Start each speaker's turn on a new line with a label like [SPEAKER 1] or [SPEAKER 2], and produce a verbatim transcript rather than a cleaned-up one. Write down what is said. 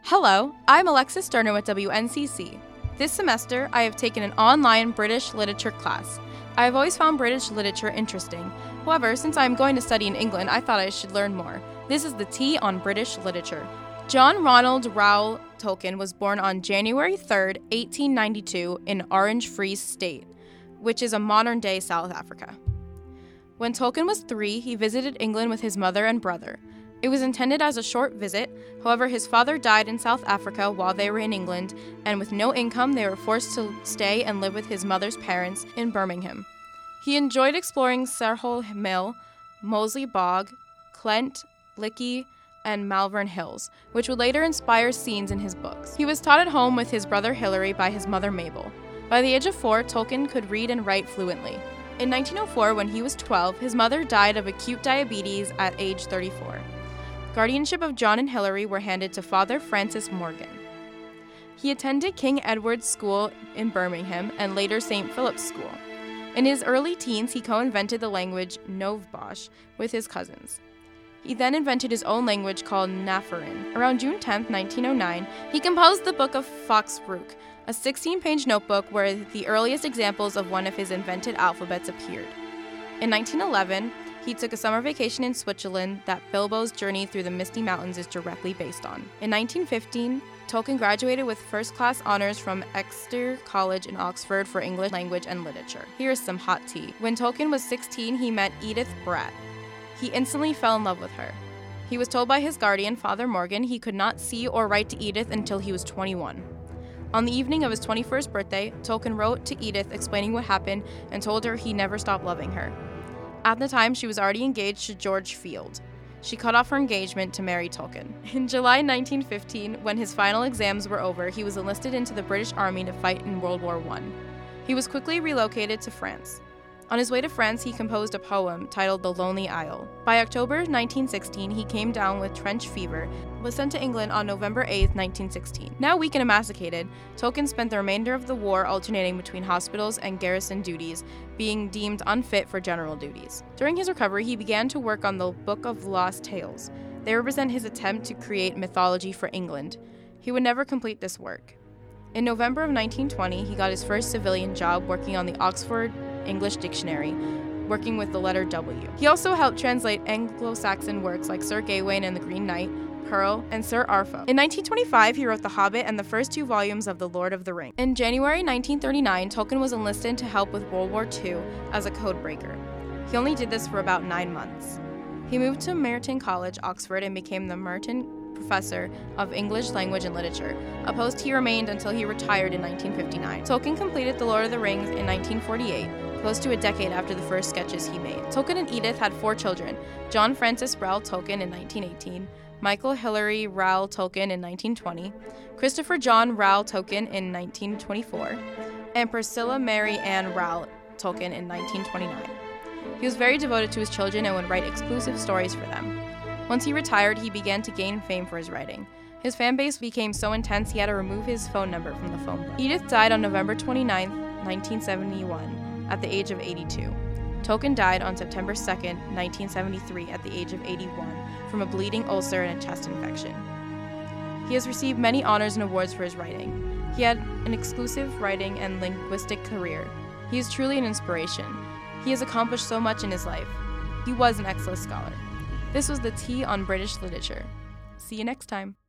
[SPEAKER 1] Hello, I'm Alexis Sterner with W N C C. This semester, I have taken an online British literature class. I have always found British literature interesting. However, since I am going to study in England, I thought I should learn more. This is the Tea on British Literature. John Ronald Reuel Tolkien was born on January third, eighteen ninety-two in Orange Free State, which is a modern-day South Africa. When Tolkien was three, he visited England with his mother and brother. It was intended as a short visit, however his father died in South Africa while they were in England, and with no income they were forced to stay and live with his mother's parents in Birmingham. He enjoyed exploring Sarehole Mill, Moseley Bog, Clent, Lickey, and Malvern Hills, which would later inspire scenes in his books. He was taught at home with his brother Hilary by his mother Mabel. By the age of four, Tolkien could read and write fluently. In nineteen oh four, when he was twelve, his mother died of acute diabetes at age thirty-four. Guardianship of John and Hilary were handed to Father Francis Morgan. He attended King Edward's School in Birmingham and later Saint Philip's School. In his early teens, he co-invented the language Novbosh with his cousins. He then invented his own language called Nafarin. Around June tenth, nineteen oh nine, he composed the Book of Fox Rook, a sixteen-page notebook where the earliest examples of one of his invented alphabets appeared. In nineteen eleven, he took a summer vacation in Switzerland that Bilbo's journey through the Misty Mountains is directly based on. In nineteen fifteen, Tolkien graduated with first-class honors from Exeter College in Oxford for English language and literature. Here is some hot tea. When Tolkien was sixteen, he met Edith Bratt. He instantly fell in love with her. He was told by his guardian, Father Morgan, he could not see or write to Edith until he was twenty-one. On the evening of his twenty-first birthday, Tolkien wrote to Edith explaining what happened and told her he never stopped loving her. At the time, she was already engaged to George Field. She cut off her engagement to marry Tolkien. In July nineteen fifteen, when his final exams were over, he was enlisted into the British Army to fight in World War One. He was quickly relocated to France. On his way to France, he composed a poem titled The Lonely Isle. By October nineteen sixteen, he came down with trench fever, was sent to England on November eighth, nineteen sixteen. Now weak and emaciated, Tolkien spent the remainder of the war alternating between hospitals and garrison duties, being deemed unfit for general duties. During his recovery, he began to work on the Book of Lost Tales. They represent his attempt to create mythology for England. He would never complete this work. In November of nineteen twenty, he got his first civilian job working on the Oxford English Dictionary, working with the letter W. He also helped translate Anglo-Saxon works like Sir Gawain and the Green Knight, Pearl, and Sir Arthur. In nineteen twenty-five, he wrote The Hobbit and the first two volumes of The Lord of the Rings. In January nineteen thirty-nine, Tolkien was enlisted to help with World War Two as a codebreaker. He only did this for about nine months. He moved to Merton College, Oxford, and became the Merton Professor of English Language and Literature, a post he remained until he retired in nineteen fifty-nine. Tolkien completed The Lord of the Rings in nineteen forty-eight, close to a decade after the first sketches he made. Tolkien and Edith had four children: John Francis Reuel Tolkien in nineteen eighteen, Michael Hilary Reuel Tolkien in nineteen twenty, Christopher John Reuel Tolkien in nineteen twenty-four, and Priscilla Mary Ann Reuel Tolkien in nineteen twenty-nine. He was very devoted to his children and would write exclusive stories for them. Once he retired, he began to gain fame for his writing. His fan base became so intense he had to remove his phone number from the phone book. Edith died on November twenty-ninth, nineteen seventy-one, at the age of eighty-two. Tolkien died on September second, nineteen seventy-three, at the age of eighty-one, from a bleeding ulcer and a chest infection. He has received many honors and awards for his writing. He had an exclusive writing and linguistic career. He is truly an inspiration. He has accomplished so much in his life. He was an excellent scholar. This was the Tea on British Literature. See you next time.